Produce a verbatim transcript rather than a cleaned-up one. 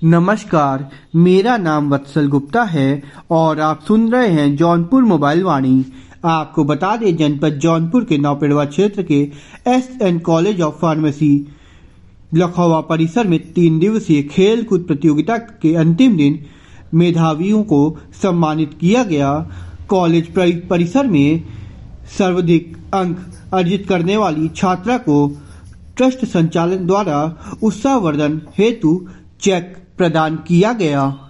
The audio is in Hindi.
नमस्कार, मेरा नाम वत्सल गुप्ता है और आप सुन रहे हैं जौनपुर मोबाइल वाणी। आपको बता दें, जनपद जौनपुर के नौपेड़वा क्षेत्र के S N college of pharmacy Lakhauwa परिसर में तीन दिवसीय खेल कूद प्रतियोगिता के अंतिम दिन मेधावियों को सम्मानित किया गया। कॉलेज परिसर में सर्वाधिक अंक अर्जित करने वाली छात्रा को ट्रस्ट संचालन द्वारा उत्साहवर्धन हेतु चेक प्रदान किया गया।